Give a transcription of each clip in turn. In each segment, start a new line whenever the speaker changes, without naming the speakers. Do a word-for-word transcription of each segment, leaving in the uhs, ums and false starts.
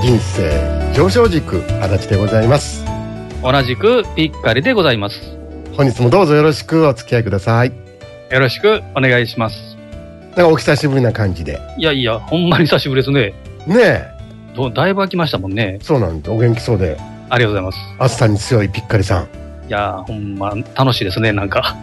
人生上昇軸足立でございます。
同じくピッカリでございます。
本日もどうぞよろしくお付き合いください。
よろしくお願いします。
なんかお久しぶりな感じで。
いやいや、ほんまに久しぶりですね。
ねえ。
どだいぶ空きましたもんね。
そうなんです。お元気そうで。
ありがとうございます。
暑さに強いピッカリさん。
いやほんま楽しいですね、なんか。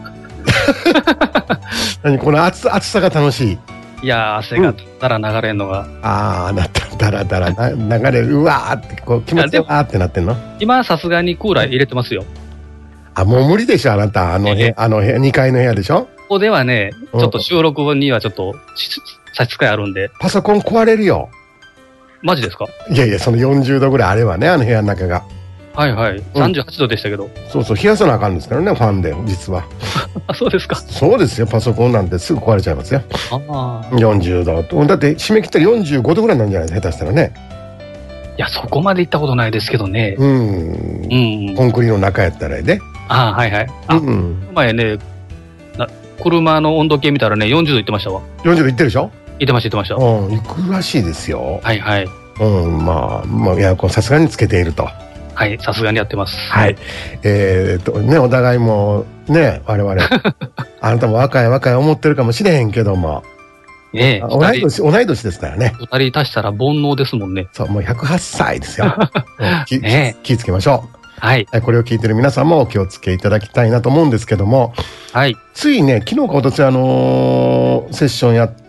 何この暑暑さが楽しい。
いや汗がだら流れんのが、うん、
ああなっただらだらな流れるうわーってこう気持ちよわーってなってんの。
今さすがにクーラー入れてますよ。
あもう無理でしょあなた、あの部屋、あの部屋にかいの部屋でしょ。こ
こではねちょっと収録にはちょっと差し支えあるんで。
パソコン壊れるよ。
マジですか。
いやいやそのよんじゅうどぐらいあればね、あの部屋の中が。
はいはい、さんじゅうはちどでしたけど、うん、
そうそう冷やさなあかんですからね、ファンで実は。
あそうですか。
そうですよ、パソコンなんてすぐ壊れちゃいますよ。あよんじゅうどだって締め切ったらよんじゅうごどぐらいなんじゃないですか、下手したらね。
いやそこまで行ったことないですけどね。うん、
うん、コンクリの中やったらね。
あはいはい。あ、うん、前ねな車の温度計見たらねよんじゅうどいってましたわ。
よんじゅうどいってるでしょ。
いってましたいってました。
うんいくらしいですよ。
はいはい。
うんまあまあエアコンさすがにつけていると。
はい、さすがにやってます。
はい。えー、っとね、お互いもね、我々あなたも若い若い思ってるかもしれへんけども、ね、同い年同い年ですからね。
二人足したら煩悩ですもんね。
そう、もうひゃくはっさいですよ。気, ね、気をつけましょう。
はい。
これを聞いてる皆さんもお気をつけいただきたいなと思うんですけども、
はい。
ついね、昨日かおとついあのー、セッションやって、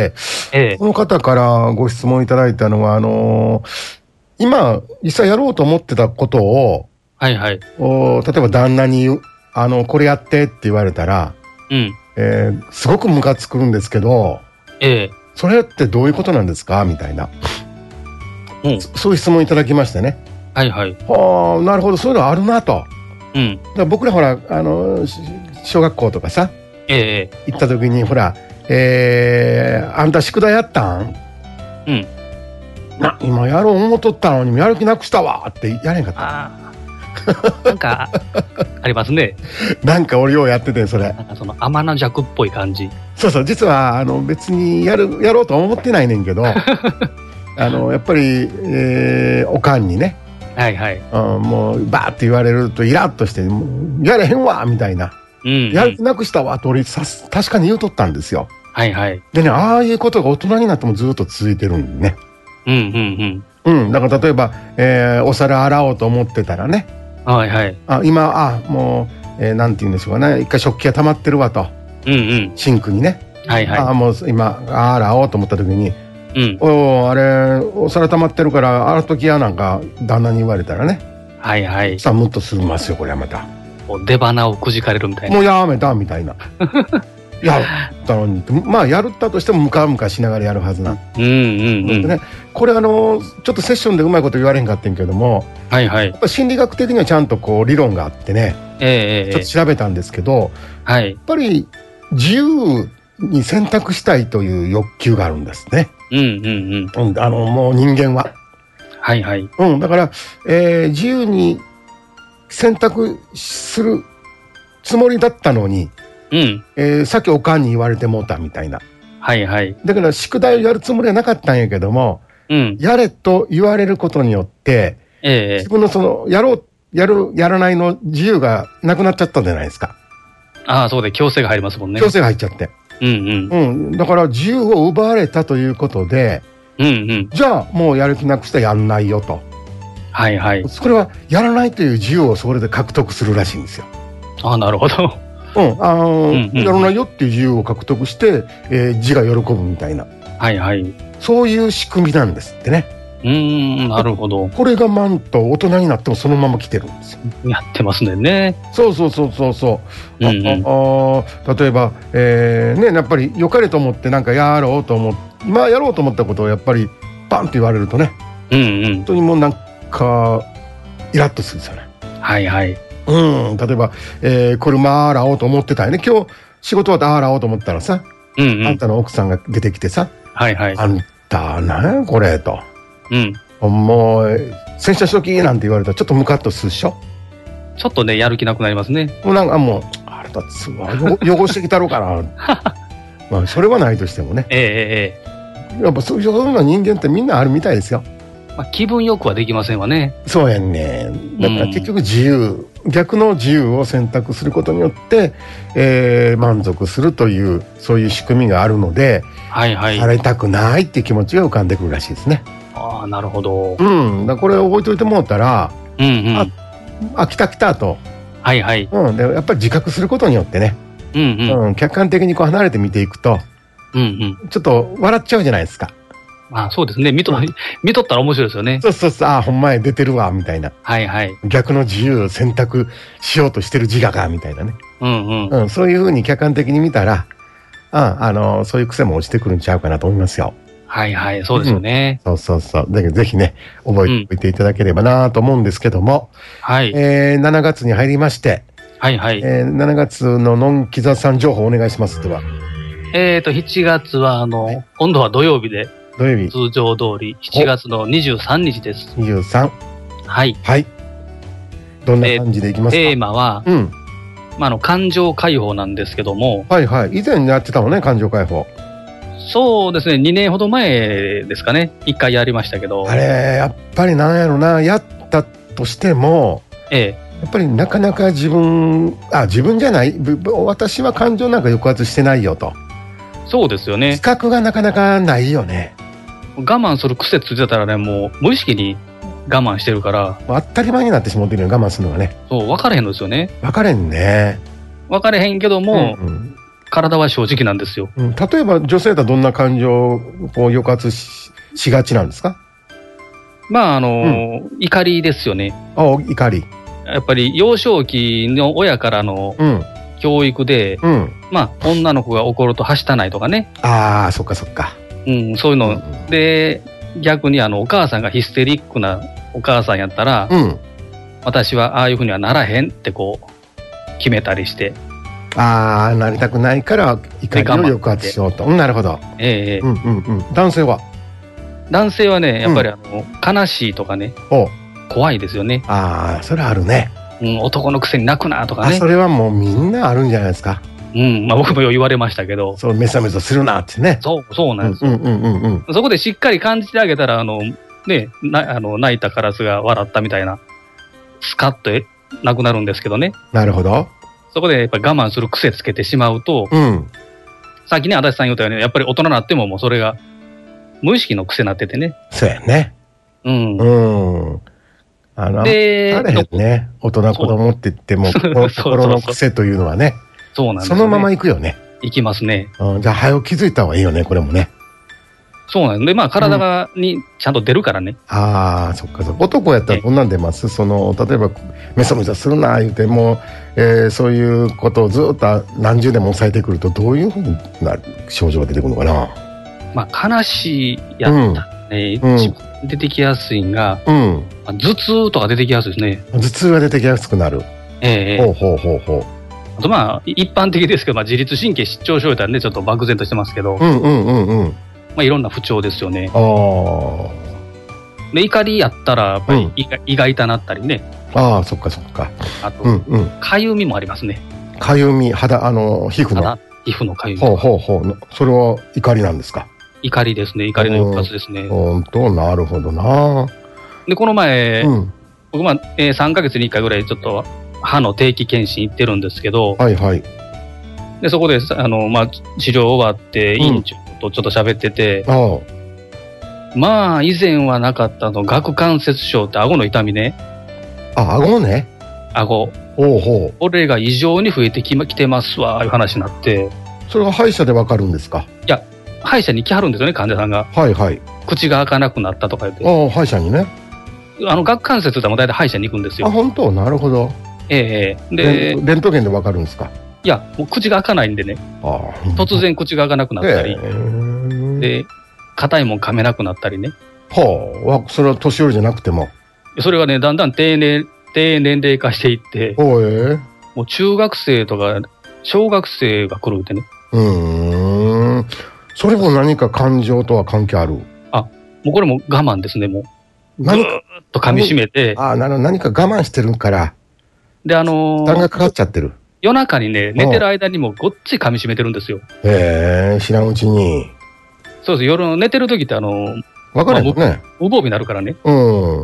ええ、この方からご質問いただいたのはあのー。今実際やろうと思ってたことを、
はいはい、
お例えば旦那にあのこれやってって言われたら、うんえー、すごくムカつくんですけど、ええ、それってどういうことなんですかみたいな、うん、そ, そういう質問いただきましてね。はいはい。はあなるほど、そういうのあるなと。うん、だから僕らほらあの小学校とかさ、ええ、行った時にほら、えー、あんた宿題やったん？うんな今やろう思っとったのにやる気なくしたわってやれんかった。あ
なんかありますね。
なんか俺ようやってて、それ
なんかその天の弱っぽい感じ。
そうそう、実はあの別にやるやろうとは思ってないねんけどあのやっぱり、えー、おかんにね、はいはい、うん、もうバーって言われるとイラッとしてやれへんわみたいな、うんうん、やる気なくしたわと俺さ確かに言うとったんですよ。はいはい。でね、ああいうことが大人になってもずっと続いてるんでね。うんうんうん。うん、だから例えば、えー、お皿洗おうと思ってたらね。はいはい。あ、今、あ、もう、えー、なんて言うんでしょうかね。一回食器が溜まってるわと。うんうん。シンクにね。はいはい。あ、もう今、あ洗おうと思った時に。うん。おお、あれ、お皿溜まってるから洗っときやなんか旦那に言われたらね。はいはい。さあ、ムッとするますよ、これはまた。出花をくじかれるみたいな。もうやめたみたいな。やったのに、まあやるったとしてもムカムカしながらやるはずな。うんうんうん。ね、これあのちょっとセッションでうまいこと言われへんかってんけども、はいはい。やっぱ心理学的にはちゃんとこう理論があってね、えー、ちょっと調べたんですけど、はい。やっぱり自由に選択したいという欲求があるんですね。うんうんうん。あのもう人間は。はいはい。うんだから、えー、自由に選択するつもりだったのに。うんえー、さっきおかんに言われてもうたみたいな。はいはいだから宿題をやるつもりはなかったんやけども、うん、やれと言われることによって、えー、自分のそのやろうやるやらないの自由がなくなっちゃったじゃないですか。ああそうで強制が入りますもんね。強制が入っちゃってうんうん、うん、だから自由を奪われたということで、うんうん、じゃあもうやる気なくしたらやんないよと。はいはいそれはやらないという自由をそれで獲得するらしいんですよ。ああなるほどうん、あの、うんうん、やらないよっていう自由を獲得して、えー、自が喜ぶみたいな、はいはい、そういう仕組みなんですってね。うーんなるほど。これがなんと大人になってもそのまま来てるんですよ。やってますね。そうそうそうそうそう、うんうん、ああ例えば、えー、ねやっぱり良かれと思ってなんかやろうと思って今やろうと思ったことをやっぱりバンと言われるとね、うんうん、本当にもうなんかイラッとするんですよね。はいはいうん、例えば、えー、車洗おうと思ってたよね。今日仕事終わって洗おうと思ったらさ、うんうん、あんたの奥さんが出てきてさ、はいはい、あんた何やこれと、うん、もう洗車しときなんて言われたらちょっとムカッとするでしょ。ちょっとねやる気なくなりますね。もうなんかもうあれだつ汚してきたろうかなまあそれはないとしてもね、えー、えー、やっぱそういうような人間ってみんなあるみたいですよ。
まあ、気分よくはできませんわね。
そうやんね。だから結局自由、うん、逆の自由を選択することによって、えー、満足するというそういう仕組みがあるので、
はいはい、
されたくないっていう気持ちが浮かんでくるらしいですね。
ああ、なるほど。
うん、だこれを覚えておいてもらったら、うんうん、ああ来た来たと、
はいはい、
うん、でやっぱり自覚することによってね、うんうんうん、客観的にこう離れて見ていくと、うんうん、ちょっと笑っちゃうじゃないですか。
ああ、そうですね。見と、うん、見とったら面白いですよね。
そうそうそう、ああほんまや出てるわみたいな。
はいはい。
逆の自由を選択しようとしてる自我がみたいなね。うんうん。うん、そういうふうに客観的に見たら、ああのそういう癖も落ちてくるんちゃうかなと思いますよ。
はいはい、そうですよね。
うん、そうそうそう。だけどぜひね覚えておいていただければなと思うんですけども、うん、はい。えー、しちがつに入りまして、はいはい。えー、しちがつののんきざさん情報お願いします。では。
えっとしちがつはあの、はい、今度は土曜日で。
土曜日
通常通りしちがつのにじゅうさんにちです。
にじゅうさん。
はい。
はい。どんな感じでいきますか？
テーマは、うん、まあ、あの感情解放なんですけども。
はいはい。以前やってたもんね、感情解放。
そうですね、にねんほど前ですかね、いっかいやりましたけど。
あれ、やっぱりなんやろな、やったとしても、ええ、やっぱりなかなか自分、あ、自分じゃない、私は感情なんか抑圧してないよと。
そうですよね。
自覚がなかなかないよね。
我慢する癖ついてたらね、もう無意識に我慢してるから。
当たり前になってしまってるよ、我慢するのがね。
そう、分かれへんのですよね。
分かれんね。
分かれへんけども、うんうん、体は正直なんですよ。
うん、例えば女性だとどんな感情を抑圧 し, しがちなんですか？
まああの、うん、怒りですよね。
あ、怒り。
やっぱり幼少期の親からの、うん、教育で、うん、まあ女の子が怒るとはしたないとかね。
ああ、そっかそっか。
うん、そういうの、うん、で逆にあのお母さんがヒステリックなお母さんやったら、うん、私はああいうふうにはならへんってこう決めたりして。
ああ、なりたくないから怒りを抑圧しようと。うん、なるほど。
ええ、
うんうんうん。男性は
男性はね、やっぱりあの、うん、悲しいとかね、怖いですよね。
ああ、それあるね。
うん、男のくせに泣くなとかね。
あ、それはもうみんなあるんじゃないですか。
うん、まあ僕も言われましたけど。
そう、めさめさするなってね。
そう、そうなんですよ。うんうんうんうん。そこでしっかり感じてあげたら、あの、ね、なあの泣いたカラスが笑ったみたいな、スカッとなくなるんですけどね。
なるほど。
そこでやっぱり我慢する癖つけてしまうと、うん、さっきね、足立さん言ったように、やっぱり大人になってももうそれが無意識の癖になっててね。
そうやね。うん。うん。あの、で、あれへんね。大人子供って言っても、心の癖というのはね。
そうなんですよね。
そのまま行くよね。
行きますね。
うん、じゃあ、早く気づいた方がいいよね、これもね。
そうなんで、まあ、体が、うん、にちゃんと出るからね。
ああ、そっかそっか。男やったらどんなん出ます？その、例えば、めそめそするな、言うても、えー、そういうことをずっと何十年も抑えてくると、どういうふうになる症状が出てくるのかな？
まあ、悲しいやったらね、うん、一番出てきやすいんが、うん、まあ、頭痛とか出てきやすいですね。
頭痛が出てきやすくなる。
ええ。
ほうほうほうほう。
あとまあ、一般的ですけど、まあ、自律神経失調症やったらね、ちょっと漠然としてますけど、
うんうんうんうん。
まあ、いろんな不調ですよね。
ああ。
で、怒りやったら、やっぱり胃が、うん、胃が痛なったりね。
ああ、そっかそっか。
あと、うんうん、かゆみもありますね。
かゆみ、肌、あの、皮膚の。
肌、皮膚のかゆみ。
ほうほうほう。それは怒りなんですか？
怒りですね。怒りの抑圧ですね。
ほんと、なるほどな。
で、この前、うん、僕、まあ、えー、さんかげつにいっかいぐらいちょっと歯の定期検診行ってるんですけど、
はいはい。
で、そこで、あの、まあ、治療終わって、院長とちょっと喋ってて、うん、ああ、まあ、以前はなかったの、顎関節症って顎の痛みね。
あ、顎ね。
顎。
ほうほう。
これが異常に増えてきてますわ、いう話になって。
それは歯医者でわかるんですか？
いや、歯医者に来はるんですよね、患者さんが。
はいはい。
口が開かなくなったとか言って。
ああ、歯医者にね。
あの、顎関節でも大体歯医者に行くんですよ。
あ、本当？なるほど。
ええー、で、
レントゲンでわかるんですか？
いや、もう口が開かないんでね。ああ、突然口が開かなくなったり。で、硬いもん噛めなくなったりね。
はあ、それは年寄りじゃなくても。
それがね、だんだん低年、低年齢化していって、
おえ
もう中学生とか小学生が来るってね。
うーん。それも何か感情とは関係ある？
あ、もうこれも我慢ですね、もう。ぐーっと噛み締めて。
ああ、なるほど。何か我慢してるから。
で、あのー、
負担がかかっちゃってる。
夜中にね、寝てる間にもごっつい噛み締めてるんですよ。
へえ、知らんうちに。
そうです。夜寝てる時ってあの、
分からへんよね。
無防備になるからね。
うん。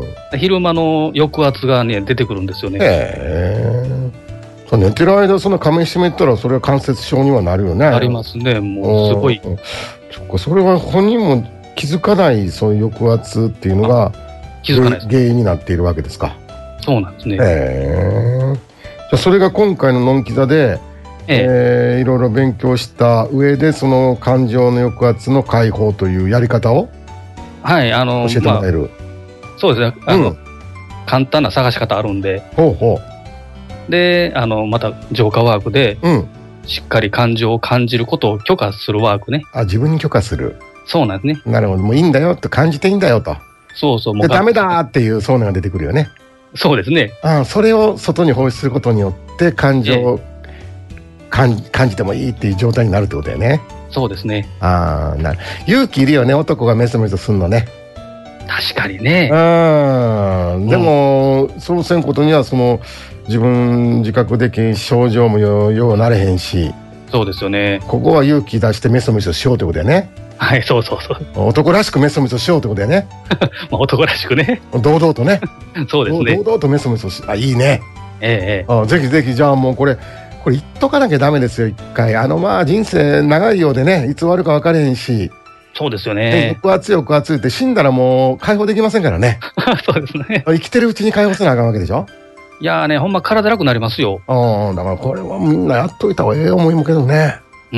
昼間の抑圧がね、出てくるんですよね。へ
え。そう寝てる間、そんな仮面閉めたら、それは関節症にはなるよね。
ありますね。もう、すごい。
そっか、それは本人も気づかない、そういう抑圧っていうのが、
気づかないです。
原因になっているわけですか。
そうなんですね。へ
え。じゃあ、それが今回ののんき座で、ええー、いろいろ勉強した上で、その感情の抑圧の解放というやり方を、
はい、あの、
教えてもらえる。ま
あ、そうですね。あの、うん、簡単な探し方あるんで。
ほうほ
う。で、あの、また浄化ワークで、うん、しっかり感情を感じることを許可するワークね。
あ、自分に許可する。
そうなんですね。
なるほど。もういいんだよと、感じていいんだよと。
そうそう。
もうダメだっていうそういうのが出てくるよね。
そうですね。
あ、それを外に放出することによって感情を、ええ、感, 感じてもいいっていう状態になるってことだよね。
そうですね。
ああ、なる。勇気いるよね、男がメソメソすんのね。
確かにね。
うん。でも、うん、そうせんことにはその自分自覚でき症状もよようなれへんし。
そうですよね。
ここは勇気出してメソメソしようってことだよね。
はい、そうそうそう。
男らしくメソメソしようってことだよね。
まあ男らしくね。
堂々とね。
そうですね。
堂々とメソメソし、あ、いいね。
ええ。
あ、ぜひぜひ、じゃあもうこれ。これ言っとかなきゃダメですよ、一回。あの、まあ、人生長いようでね、いつ終わるか分かれへんし。
そうですよね。
抑圧抑圧って死んだらもう解放できませんからね。
そうですね。
生きてるうちに解放せなあかんわけでしょ。
いやーね、ほんま体楽になりますよ。
うん、だからこれはみんなやっといた方がええ思いもけどね。
うん。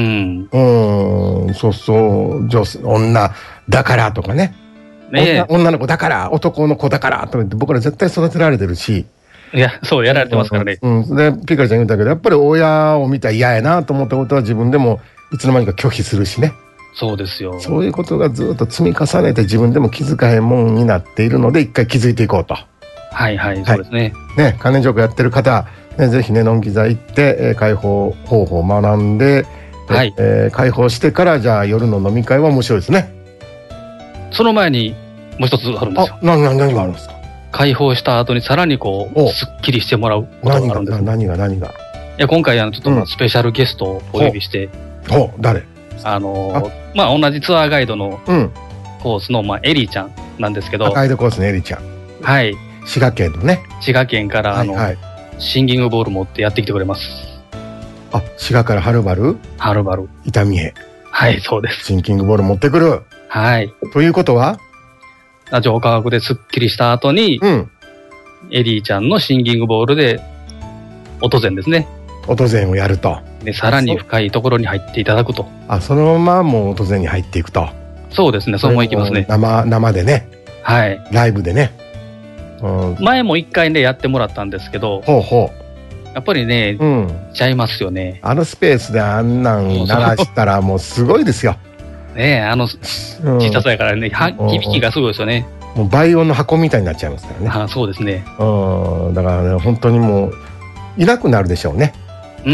うん、そうそう、女女だからとかね。ね、女、女の子だから、男の子だからとか言って僕ら絶対育てられてるし。
いや、そうやられてますからね。
うん。うん、で、ピカルちゃん言ったけど、やっぱり親を見たら嫌やなと思ったことは自分でもいつの間にか拒否するしね。
そうですよ。
そういうことがずっと積み重ねて自分でも気づかへんもんになっているので、一回気づいていこうと。
はいはい、そうですね。
ね、関連浄化やってる方、ね、ぜひね、のんき座行って、えー、解放方法を学んで、はい、えー、解放してから、じゃあ夜の飲み会は面白いですね。
その前にもう一つあるんですよ。
あ、何、何、何があるんですか？
解放した後にさらにこう、すっきりしてもらうことがあるんです。
何が、何が、何が。い
や、今回、あの、ちょっとまあスペシャルゲストをお呼びして、
うん、ほう、誰？
あのー、まあ、同じツアーガイドのコースの、まあ、エリーちゃんなんですけど。
ガイドコースのエリーちゃん。
はい。
滋賀県のね。
滋賀県から、あの、はいはい、シンギングボール持ってやってきてくれます。
あ、滋賀からはるばる？
はるばる。
伊丹へ。
はい、そうです。
シンキングボール持ってくる。
はい。
ということは？
浄化学ですっきりした後に、うん、エリーちゃんのシンギングボールで、音禅ですね。
音禅をやると。
で、さらに深いところに入っていただくと。
あ、そのままもう音禅に入っていくと。
そうですね、そのままいきますね。
生、生でね。
はい。
ライブでね。
うん、前も一回ね、やってもらったんですけど。
ほうほ
う。やっぱりね、うん、ちゃいますよね。
あのスペースであんなん鳴らしたらもうすごいですよ。
ねえ、あの、小ささやからね、響きがすごいですよね。
もう倍音の箱みたいになっちゃいますからね。
ああ、そうですね。
うん、だからね、本当にもう、いなくなるでしょうね。
うん。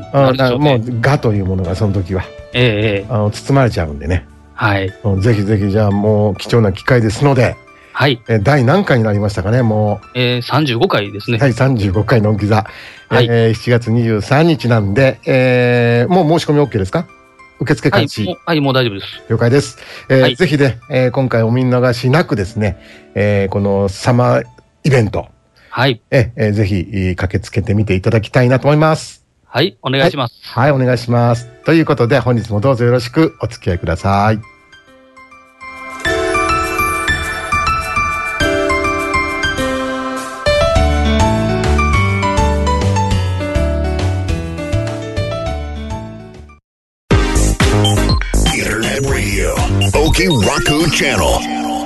あ、だからもう、我というものがその時は。
ええ、
あの、包まれちゃうんでね。
はい。
ぜひぜひ、じゃあもう貴重な機会ですので、
はい。
え、第何回になりましたかね、も
う。えー、さんじゅうごかいですね。
はい、さんじゅうごかいのんき座。はい。えー、しちがつにじゅうさんにちなんで、えー、もう申し込み OK ですか？受付開始、
はい、はい、もう大丈夫です。
了解です。えーはい、ぜひね、えー、今回お見逃しなくですね、えー、このサマーイベント、
はい。
えー、ぜひ駆けつけてみていただきたいなと思います。
はい、お願いします。
はい、はい、お願いします。ということで、本日もどうぞよろしくお付き合いください。
Raku Channel。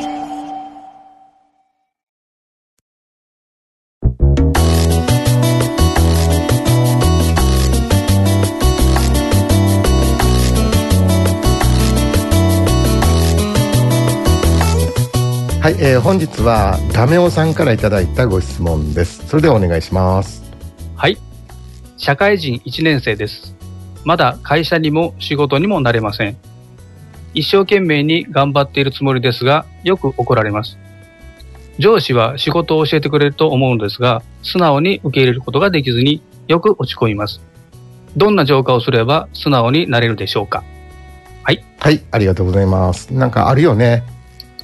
はい、えー、本日はダメオさんからいただいたご質問です。それではお願いします。
はい、社会人いちねん生です。まだ会社にも仕事にもなれません。一生懸命に頑張っているつもりですが、よく怒られます。上司は仕事を教えてくれると思うのですが、素直に受け入れることができずによく落ち込みます。どんな浄化をすれば素直になれるでしょうか？はい。
はい、ありがとうございます。なんかあるよね。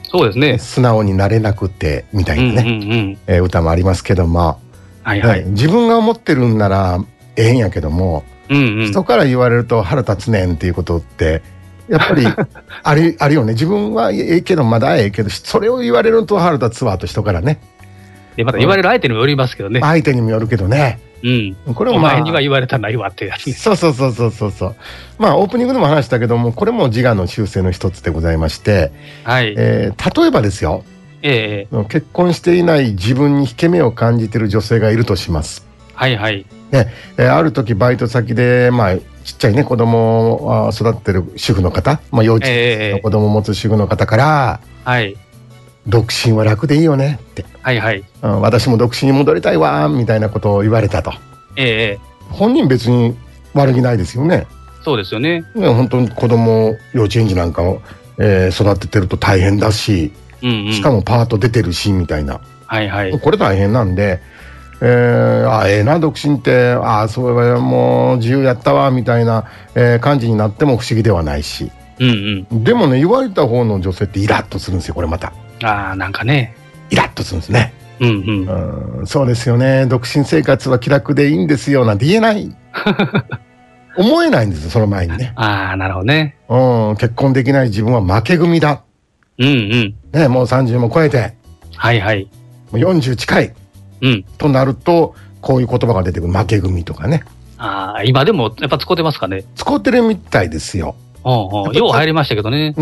そうですね。
素直になれなくてみたいなね、うんうんうん、えー、歌もありますけども、
はいはい、
自分が思ってるんならええんやけども、うんうん、人から言われると腹立つねんっていうことってやっぱりあるあるよね。自分はええけどまだええけど、それを言われると腹立つわと人からね。
でまた言われる相手にもよりますけどね。
相手にもよるけどね。
うん、これも、まあ、お前には言われたないわってやつ、ね、
そうそうそうそうそうそう。まあオープニングでも話したけども、これも自我の修正の一つでございまして、はい、えー、例えばですよ、えー、結婚していない自分に引け目を感じている女性がいるとします。
はいはい。
ね、えー、ある時バイト先で、まあ、ちっちゃいね子供を育ってる主婦の方、まあ、幼稚園の子供を持つ主婦の方から、えー、はい、独身は楽でいいよねって、はいはい、うん、私も独身に戻りたいわみたいなことを言われたと。ええ、本人別に悪気ないですよね。
そうですよね。
本当に子供幼稚園児なんかを、えー、育ててると大変だし、うんうん、しかもパート出てるしみたいな、はいはい、これ大変なんで、えー、あええー、な独身って、あそれはもう自由やったわみたいな、えー、感じになっても不思議ではないし、うんうん、でもね言われた方の女性ってイラッとするんですよ。これまた
あなんかね
イラッとするんですね。うんうん、うん、そうですよね、独身生活は気楽でいいんですよなんて言えない思えないんですよその前にね。
ああなるほどね、
うん、結婚できない自分は負け組だ、うんうんね、もうさんじゅうも超えて、はいはい、もうよんじゅう近い、うん、となるとこういう言葉が出てくる、負け組とかね。
ああ今でもやっぱ使ってますかね。
使ってるみたいですよ。
おうおうよう入りましたけどね。
うん、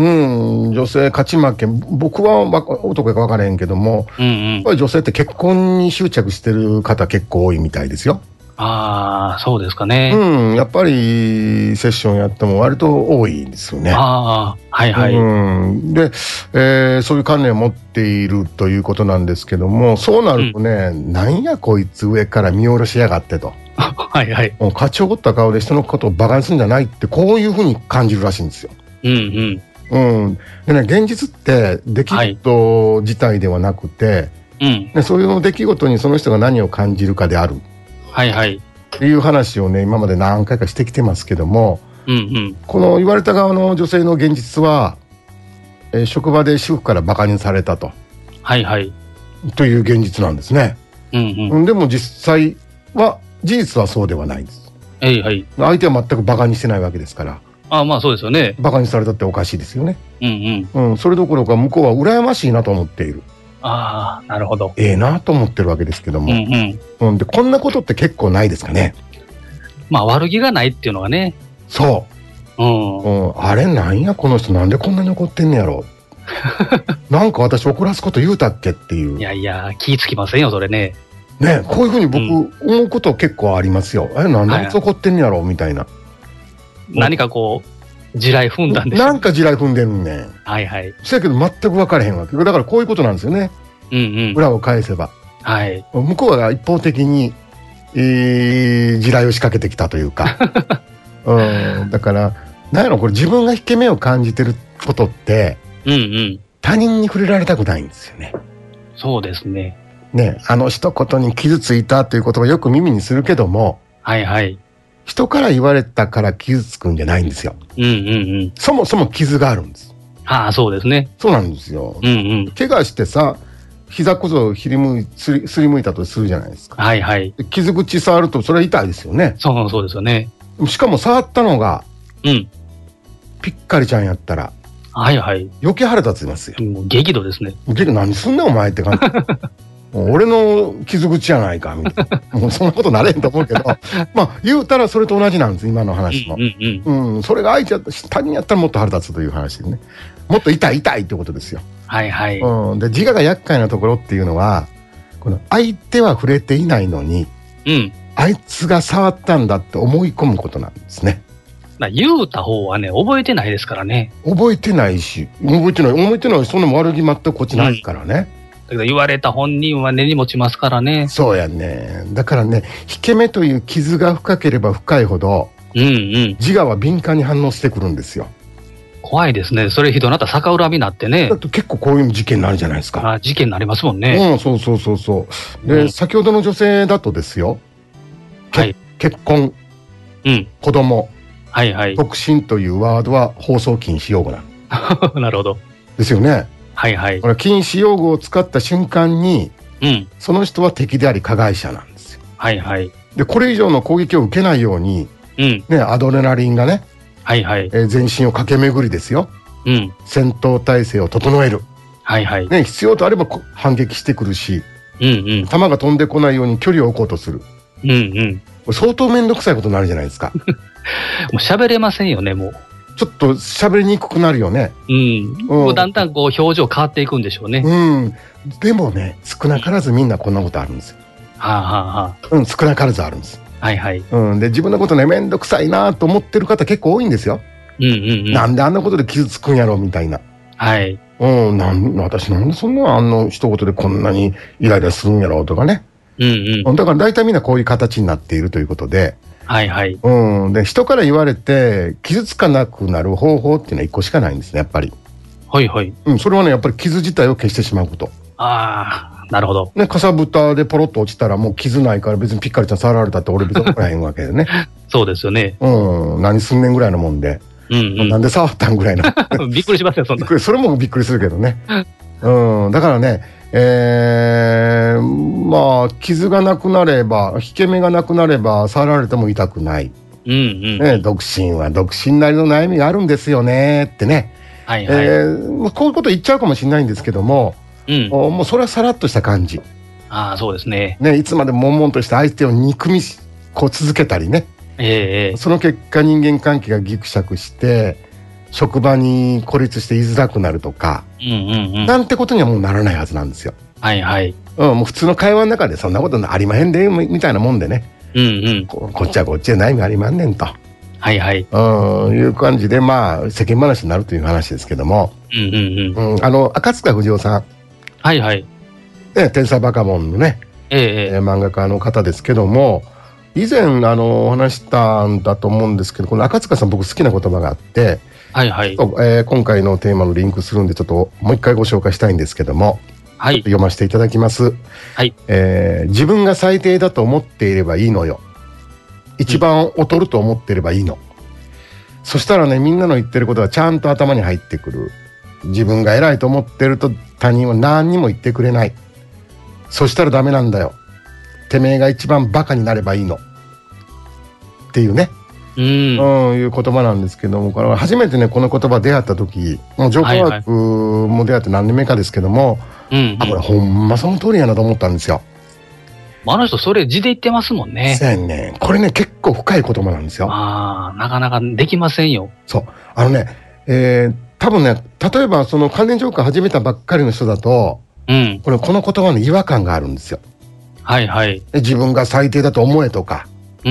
女性勝ち負け、僕は男か分からへんけども、うんうん、やっぱり女性って結婚に執着してる方結構多いみたいですよ。
ああそうですかね。
うん、やっぱりセッションやっても割と多いんですよね。ああはいはい。うん、で、えー、そういう観念を持っているということなんですけども、そうなるとね、うん、なんやこいつ上から見下ろしやがってと。はいはい。もう勝ち誇った顔で人のことをバカにするんじゃないってこういうふうに感じるらしいんですよ。うんうん。うん。でね、現実って出来事自体ではなくて、はい、でそういう出来事にその人が何を感じるかである。はいはい。っていう話をね今まで何回かしてきてますけども、うんうん、この言われた側の女性の現実は、えー、職場で主婦からバカにされたと。はいはい。という現実なんですね。うんうん。でも実際は事実はそうではないんです。はいはい。相手は全くバカにしてないわけですから。
ああまあそうですよね。
バカにされたっておかしいですよね。うんうん。うん、それどころか向こうは羨ましいなと思っている。
ああなるほど。
ええなと思ってるわけですけども。うんうん。うん、でこんなことって結構ないですかね。
まあ悪気がないっていうのがね。
そう。うん。うん、あれなんやこの人なんでこんなに怒ってんねやろ。なんか私怒らすこと言うたっけっていう。
いやいや気ぃつきませんよそれね。
ね、こういうふうに僕、うん、思うこと結構ありますよ。え、なんであいつ怒ってんねやろみたいな。
何かこう地雷踏んだんでしょ。
なんか地雷踏んでるねん。はいはい。そやけど全く分からへんわけ。だからこういうことなんですよね。うんうん。裏を返せば。はい。向こうが一方的に、えー、地雷を仕掛けてきたというか。うん。だからなんやろこれ自分が引け目を感じてることって、うんうん。他人に触れられたくないんですよね。
そうですね。
ね、あの一言に傷ついたという言葉をよく耳にするけども、はいはい。人から言われたから傷つくんじゃないんですよ。うんうんうん。そもそも傷があるんです。
ああ、そうですね。
そうなんですよ。うんうん。怪我してさ、膝こそひりむい、すり、すりむいたとするじゃないですか。はいはい。傷口触るとそれは痛いですよね。
そうそうですよね。
しかも触ったのが、うん。ピッカリちゃんやったら、はいはい。余計腹立ちますよ。
もう激怒ですね。
激怒何すんねんお前って感じ。俺の傷口やないかみたいな。もうそんなことなれんと思うけどまあ言うたらそれと同じなんです今の話も。うん、うんうん、それが相手やった他人やったらもっと腹立つという話でね。もっと痛い痛いってことですよ。はいはい。うん、で自我が厄介なところっていうのはこの相手は触れていないのに、うん、あいつが触ったんだって思い込むことなんですね。
言うた方はね覚えてないですからね。
覚えてないし覚えてない覚えてないそんな悪気全くこっちないからね。うん
だけど言われた本人は根に持ちますからね。
そうやね。だからね、引け目という傷が深ければ深いほど、うんうん、自我は敏感に反応してくるんですよ。
怖いですね。それひどなったら逆恨みになってね。
だって結構こういう事件になるじゃないですか。
あ、事件になりますもんね。
うん、そうそうそうそう。で、うん、先ほどの女性だとですよ。はい、結婚、うん、子供、はいはい、独身というワードは放送禁止用語なの。
なるほど。
ですよね。
はいはい。
これ禁止用語を使った瞬間に、うん、その人は敵であり加害者なんですよ。
はいはい。
でこれ以上の攻撃を受けないように、うんね、アドレナリンがね、はいはい、えー、全身を駆け巡りですよ、うん、戦闘態勢を整える、はいはいね、必要とあれば反撃してくるし、うんうん、弾が飛んでこないように距離を置こうとする、うんうん、これ相当面倒くさいことになるじゃないですか。
もう喋れませんよね、もう。
ちょっと喋りにくくなるよね。
うん。うん、もうだんだんこう表情変わっていくんでしょうね。
うん。でもね、少なからずみんなこんなことあるんですよ。はあはあはあ。うん、少なからずあるんです。はいはい。うん。で、自分のことね、めんどくさいなと思ってる方結構多いんですよ。うんうんうん。なんであんなことで傷つくんやろみたいな。はい。うん、なん、私なんでそんなあの一言でこんなにイライラするんやろうとかね。うんうん。だから大体みんなこういう形になっているということで。はいはい。うん。で、人から言われて傷つかなくなる方法っていうのは一個しかないんですね、やっぱり。はいはい。うん、それはね、やっぱり傷自体を消してしまうこと。ああ、なるほど。ね、かさぶたでポロッと落ちたらもう傷ないから別にピッカリちゃん触られたって俺別に怒らへんわけでね。そうですよね。うん、何すんねんぐらいのもんで。うんうん、なんで触ったんぐらいの。びっくりしますよ、そんな。それもびっくりするけどね。うん、だからね、えー、まあ傷がなくなれば引け目がなくなれば触られても痛くない、うんうんね、独身は独身なりの悩みがあるんですよねってね、はいはい、えー、こういうこと言っちゃうかもしれないんですけども、うん、もうそれはさらっとした感じ。ああ、そうですね。ね、いつまでも悶々として相手を憎みこう続けたりね、えー、その結果人間関係がギクシャクして職場に孤立して居づらくなるとか、うんうんうん、なんてことにはもうならないはずなんですよ。はいはい。うん、もう普通の会話の中でそんなことありまへんでみたいなもんでね、うんうん、こ, こっちはこっちで悩みありまんねんと、はいはい、うん、いう感じでまあ世間話になるという話ですけども、うんうんうんうん、あの赤塚不二夫さん、はいはい、ね、天才バカボンのね、ええー、漫画家の方ですけども、以前あのお話したんだと思うんですけど、この赤塚さん僕好きな言葉があって、はいはい、えー、今回のテーマのリンクするんでちょっともう一回ご紹介したいんですけども、はい、ちょっと読ませていただきます、はい、えー、自分が最低だと思っていればいいのよ、一番劣ると思っていればいいの、うん、そしたらね、みんなの言ってることがちゃんと頭に入ってくる。自分が偉いと思ってると他人は何にも言ってくれない。そしたらダメなんだよ、てめえが一番バカになればいいのっていうね、うん、うん、いう言葉なんですけども、これ初めてねこの言葉出会った時、もうジョークワークも出会って何年目かですけども、はいはい、あ、これほんまその通りやなと思ったんですよ。あの人それ字で言ってますもんね。そうやね。これね結構深い言葉なんですよ。ああ、なかなかできませんよ。そう、あのね、えー、多分ね、例えばその関連ジョーク始めたばっかりの人だと、うん、これこの言葉の違和感があるんですよ。はいはい。自分が最低だと思えとか、うんうん、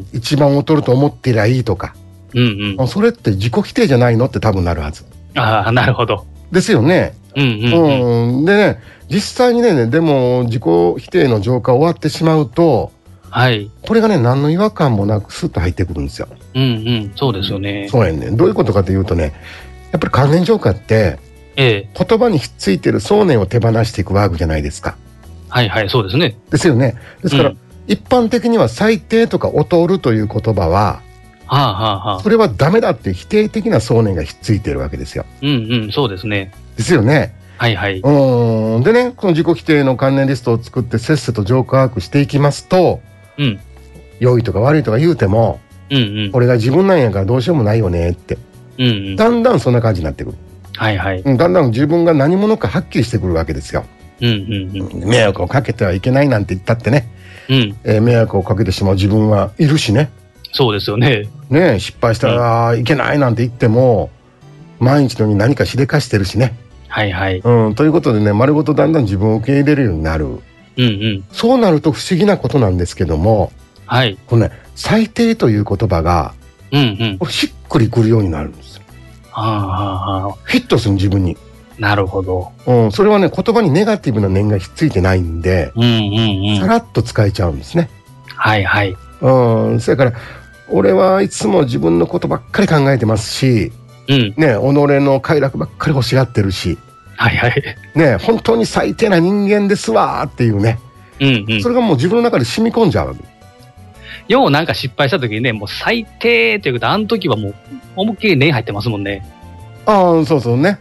一番劣ると思ってりゃいいとか、うんうん、それって自己否定じゃないのって多分なるはず。ああ、なるほど。ですよね。うんうんうんうん、でね、実際にね、でも自己否定の浄化終わってしまうと、はい、これがね何の違和感もなくスッと入ってくるんですよ。うんうん、そうですよね。そうやね。どういうことかというとね、やっぱり関連浄化って、ええ、言葉にひっついてる想念を手放していくワークじゃないですか。はいはい、そうですね。ですよね。ですから、うん、一般的には最低とか劣るという言葉は、はあはあはあ、それはダメだって否定的な想念がひっついてるわけですよ。うんうん、そうですね。ですよね。はいはい。うん。でね、この自己否定の関連リストを作ってせっせと浄化ワークしていきますと、うん、良いとか悪いとか言うても、うんうん、これが自分なんやからどうしようもないよねって、うんうん、だんだんそんな感じになってくる。はいはい。だんだん自分が何者かはっきりしてくるわけですよ。うんうんうん、迷惑をかけてはいけないなんて言ったってね、うん、えー、迷惑をかけてしまう自分はいるしね。そうですよね。ね、失敗したらいけないなんて言っても、うん、毎日のように何かしでかしてるしね。はいはい。うん、ということでね、丸ごとだんだん自分を受け入れるようになる。うんうん。そうなると不思議なことなんですけども、はい。このね、最低という言葉が、うんうん、しっくりくるようになるんですよ。はあはあ、フィットする自分に。なるほど。うん、それはね、言葉にネガティブな念がひっついてないんで、うんうんうん、さらっと使えちゃうんですね。はいはい。うん、それから俺はいつも自分のことばっかり考えてますし、うん、ね、己の快楽ばっかり欲しがってるし、はいはい。ね、本当に最低な人間ですわーっていうね、うんうん、それがもう自分の中で染み込んじゃう。ようなんか失敗した時にね、もう最低っていうこと、あの時はもう思いっきり念入ってますもんね。ああ、そうそうね。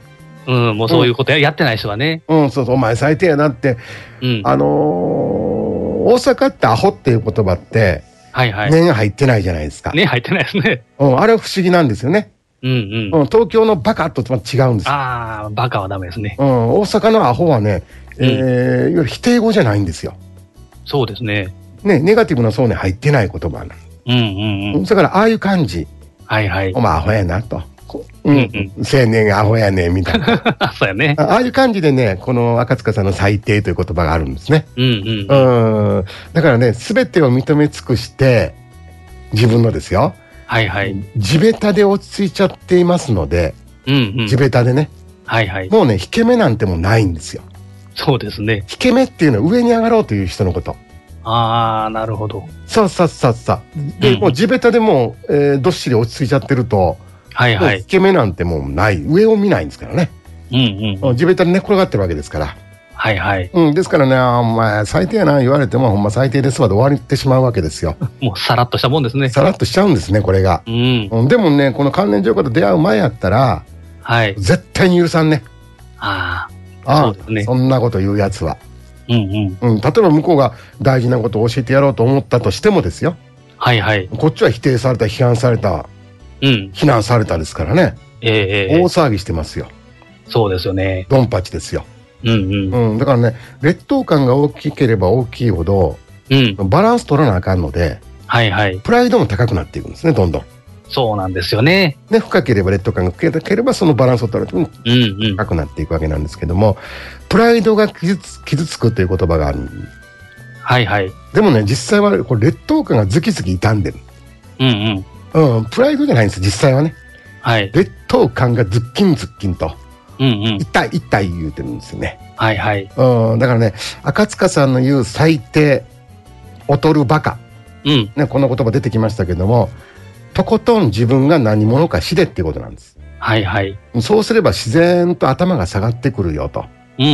うん、もうそういうことや,、うん、やってない人はね。
うん、そうそう、お前最低やなって。うん、あのー、大阪ってアホっていう言葉って、はいはい。年入ってないじゃないですか。
年入ってないですね。
うん、あれは不思議なんですよね。うんうん。うん、東京のバカと違うんですよ。
ああ、バカはダメですね。
うん、大阪のアホはね、えー、うん、いわゆる否定語じゃないんですよ。
そうですね。
ね、ネガティブな層に入ってない言葉なの。うんうんうん。だからああいう感じ。はいはい。お前アホやなと。うん、うん、青年がアホやねみたいな。
そうやね。
ああいう感じでね、この赤塚さんの最低という言葉があるんですね。うんうん、うん。だからね、すべてを認め尽くして、自分のですよ。はいはい。地べたで落ち着いちゃっていますので、うんうん、地べたでね。はいはい。もうね、引け目なんてもうないんですよ。
そうですね。
引け目っていうのは上に上がろうという人のこと。
ああ、なるほど。
そうそうそうそう。で、うん、もう地べたでもう、えー、どっしり落ち着いちゃってると、はいはい。引け目なんてもうない。上を見ないんですからね。うんうん、うん。地べたで寝転がってるわけですから。はいはい。うん、ですからね、お前最低やな言われても、ほんま最低ですわで終わってしまうわけですよ。
もうさらっとしたもんですね。
さらっとしちゃうんですね、これが。うん。うん、でもね、この関連浄化と出会う前やったら、はい。絶対に許さんね。ああ。ああ、そうですね。そんなこと言うやつは。うんうん。うん。例えば向こうが大事なことを教えてやろうと思ったとしてもですよ。はいはい。こっちは否定された、批判された。うん。非難されたですからね。ええー。大騒ぎしてますよ。
そうですよね。
ドンパチですよ。うんうん。うん。だからね、劣等感が大きければ大きいほど、うん。バランス取らなあかんので、はいはい。プライドも高くなっていくんですね、どんどん。
そうなんですよね。
ね、深ければ劣等感が深ければそのバランスを取ると、うんうん、高くなっていくわけなんですけども、プライドが傷つ、傷つくという言葉がある。はいはい。でもね、実際はこれ劣等感がズキズキ傷んでる。うんうん。うん、プライドじゃないんです、実際はね。はい。劣等感がズッキンズッキンと。うんうん。痛い痛い言うてるんですよね。はいはい。うん、だからね、赤塚さんの言う最低、劣るバカ。うん。ね、この言葉出てきましたけども、とことん自分が何者か知れっていうことなんです。はいはい。そうすれば自然と頭が下がってくるよと。うんうん。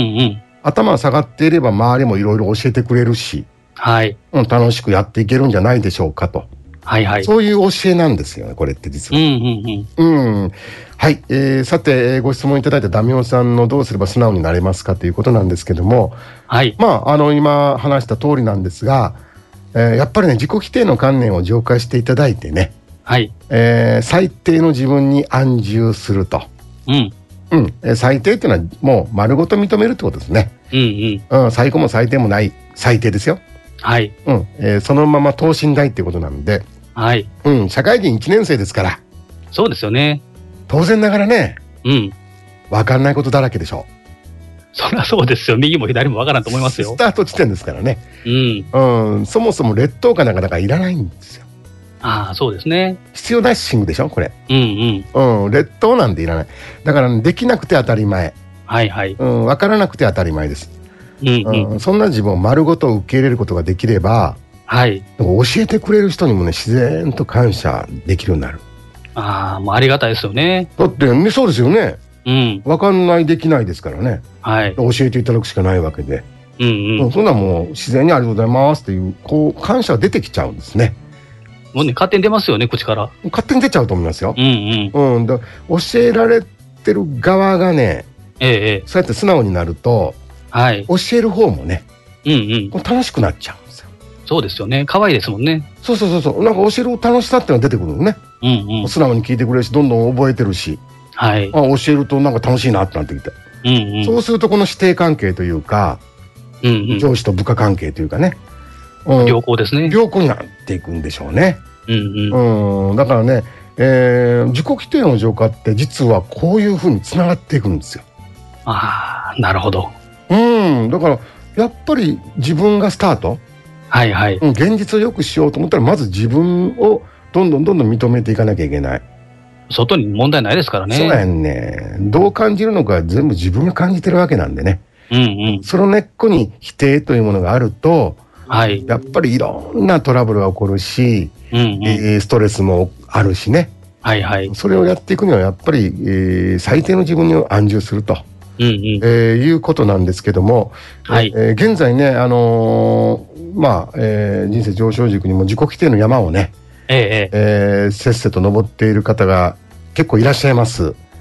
頭が下がっていれば周りもいろいろ教えてくれるし、はい。うん、楽しくやっていけるんじゃないでしょうかと。はいはい。そういう教えなんですよね、これって実は。うんうんうん。うん。はい。えー、さて、ご質問いただいたダミオさんのどうすれば素直になれますかということなんですけども、はい。まあ、あの、今話した通りなんですが、えー、やっぱりね、自己否定の観念を浄化していただいてね、はい。えー、最低の自分に安住すると。うん。うん。えー、最低っていうのはもう丸ごと認めるってことですね。うんうん。うん、最高も最低もない最低ですよ。はい。うん。えー、そのまま等身大ってことなんで。はい。うん。社会人いちねん生ですから。
そうですよね。
当然ながらね。うん。わかんないことだらけでしょう。
そりゃそうですよ。右も左もわからんと思いますよ。
スタート地点ですからね。うん。うん。そもそも劣等感なんかだからいらないんですよ。
ああ、そうですね。
必要なシングでしょこれ。うんうん。うん。劣等なんていらない。だから、ね、できなくて当たり前。はいはい。うん。わからなくて当たり前です。うんうん。うん、そんな自分を丸ごと受け入れることができれば、はい。教えてくれる人にもね、自然と感謝できるようになる。
ああ、もうありがたいですよね。
だってね、そうですよね。うん。わかんない、できないですからね。はい。教えていただくしかないわけで。うんうん。そんなもう自然にありがとうございますっていう、こう、感謝が出てきちゃうんですね。
もうね、勝手に出ますよね、口から。
勝手に出ちゃうと思いますよ。うんうん。うん。だ教えられてる側がね、ええ、そうやって素直になると、はい。教える方もね、うんうん。楽しくなっちゃうんですよ。
そうですよね。可愛いですもんね。
そうそうそうそう。なんか教える楽しさっていうのが出てくるのね。うんうん。素直に聞いてくれるし、どんどん覚えてるし。はい。あ、教えるとなんか楽しいなってなってきて。うんうん。そうするとこの師弟関係というか、うんうん。上司と部下関係というかね。
うん、良好ですね。
良好になっていくんでしょうね。うんうん。うん。だからね、えー、自己否定の浄化って実はこういうふうにつながっていくんですよ。
ああ、なるほど。
うん。だから、やっぱり自分がスタート。はいはい。うん。現実を良くしようと思ったら、まず自分をどんどんどんどん認めていかなきゃいけない。
外に問題ないですからね。
そうやんね。どう感じるのか全部自分が感じてるわけなんでね。うんうん。その根っこに否定というものがあると、はい。やっぱりいろんなトラブルが起こるし、うんうん、えー、ストレスもあるしね。はいはい。それをやっていくにはやっぱり、えー、最低の自分に安住すると。うんうん、えー、いうことなんですけども、はい。えー、現在ね、あのー、まあ、えー、人生上昇軸にも自己否定の山をね、えええー、せっせと登っている方が結構いらっしゃいます。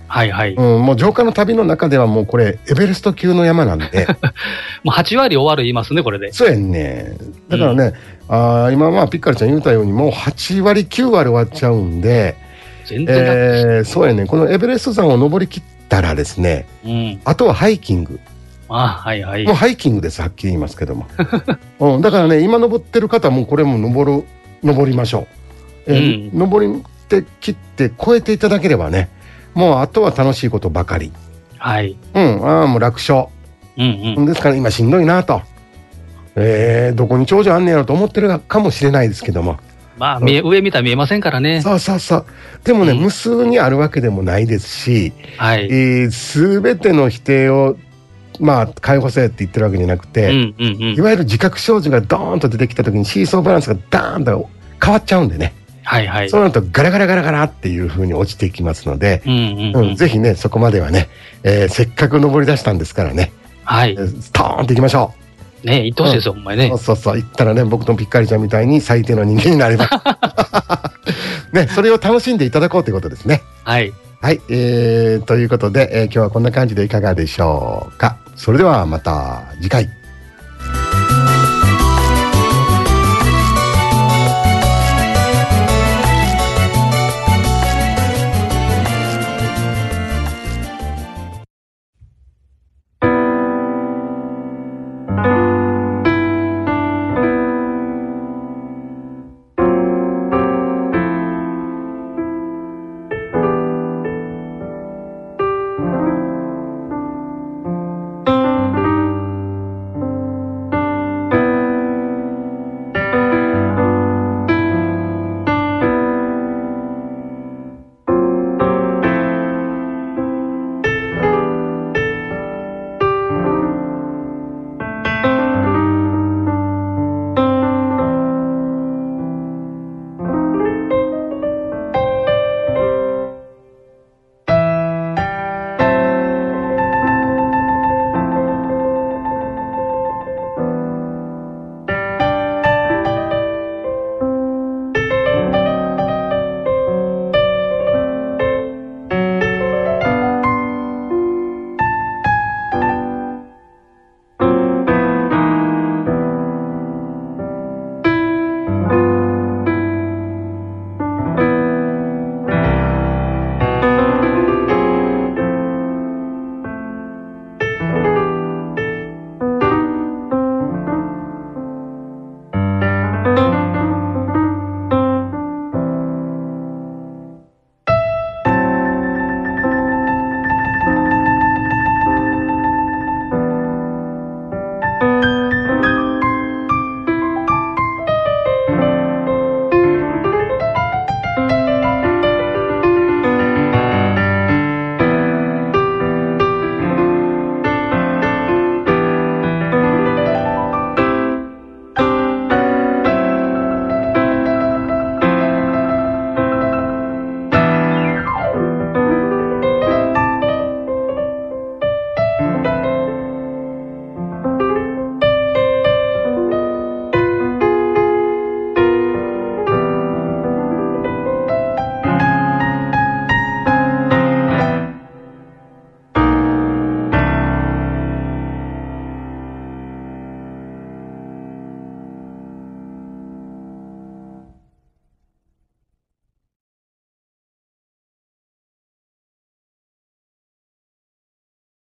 はいはい。
うん、もう浄化の旅の中ではもうこれエベレスト級の山なんで
もうはち割終わる言いますねこれで。
そうやんね。だからね、うん、あ今まあピッカルちゃん言うたようにもうはち割きゅう割終わっちゃうんで、
全然、
えー、そうやね。このエベレスト山を登りきったらですね、うん、あとはハイキング。
あ、はいはい。
もうハイキングです、はっきり言いますけども、うん、だからね今登ってる方もこれも登る登りましょう、えーうん、登って切って越えていただければね、もうあとは楽しいことばかり。
はい。
うん、ああもう楽勝。うんうん。ですから今しんどいなと、えー、どこに頂上あんねやろと思ってるかもしれないですけども。
まあ、見え上見たら見えませんからね。
そうそうそう。でもね、うん、無数にあるわけでもないですし、はい。えー、すべての否定をまあ解放せって言ってるわけじゃなくて、うんうんうん、いわゆる自覚症状がドーンと出てきた時にシーソーバランスがダーンと変わっちゃうんでね。はいはい、そうなるとガラガラガラガラっていう風に落ちていきますので、うんうんうんうん、ぜひねそこまではね、えー、せっかく登り出したんですからね、はい、ストーンといきましょ
う。ね、行ってほしいですよ、うん、お前ね。
そうそうそう、行ったらね僕とピッカリちゃんみたいに最低の人間になればね、それを楽しんでいただこうということですね。はいはい、えー、ということで、えー、今日はこんな感じでいかがでしょうか。それではまた次回。